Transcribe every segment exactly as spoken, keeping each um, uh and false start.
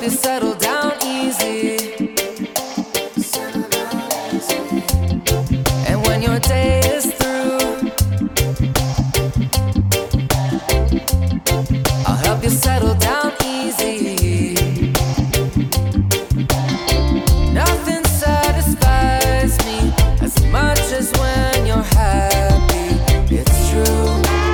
you settle down easy. And when your day is through, I'll help you settle down easy. Nothing satisfies me as much as when you're happy. It's true.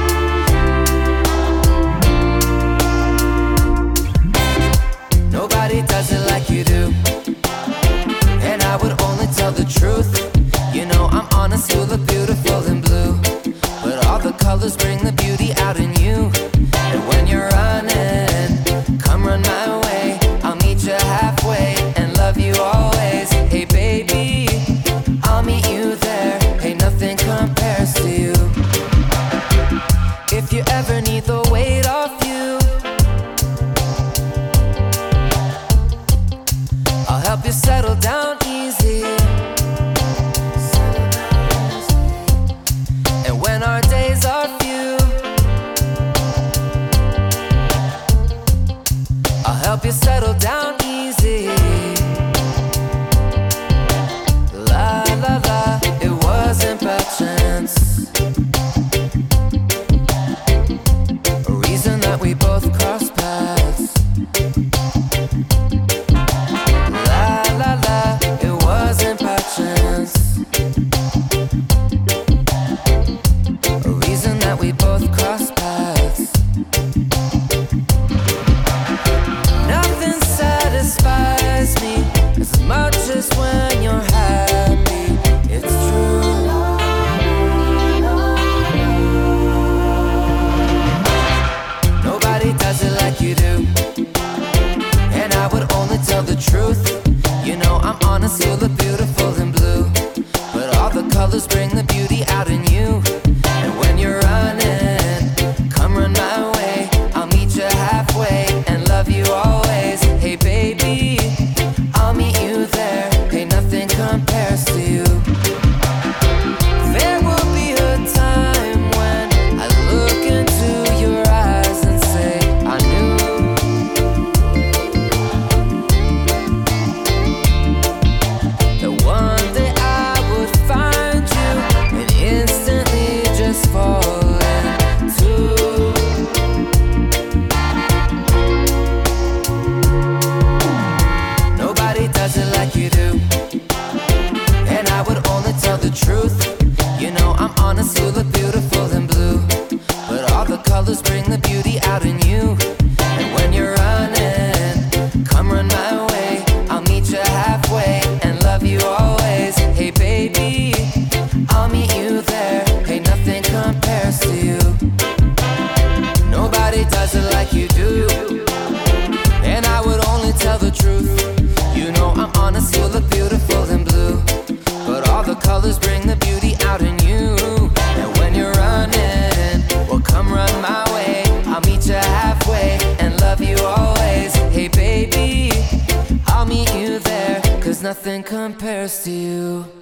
Nobody does it like you do, and I would only tell the truth. You know I'm honest, you look beautiful in blue, but all the colors bring the beauty out in you. And when you're running, come run my way. I'll meet you halfway and love you always. Hey baby, I'll meet you there. Hey, nothing compares to you. If you ever need the weight off you, I'll help you settle down easy. And when our days are few, I'll help you settle down easy. La la la, it wasn't by chance. A reason that we both crossed paths. We both cross paths. Nothing satisfies me as much as when you're happy. It's true. Nobody does it like you do, and I would only tell the truth. You know I'm honest, you look beautiful in blue, but all the colors bring the beauty out in you. And when you're running, come run my way. I'll meet you halfway and love you always. Hey baby, I'll meet you there. Hey, nothing compares to you. There will be a time when I look into your eyes and say I knew that one day I would find you and instantly just fall into. Nobody does it like you do, and I would only tell the truth. You know I'm honest, you look beautiful in blue, but all the colors bring the beauty out in you. And when you're running, come run my way. I'll meet you halfway and love you always. Hey baby, I'll meet you there. Hey, nothing compares to you. Nobody does it like you do, and I would only tell the truth. You know I'm honest, you look beautiful in blue, but all the colors bring the beauty out in you. And when you're running, well, come run my way. I'll meet you halfway and love you always. Hey baby, I'll meet you there, 'cause nothing compares to you.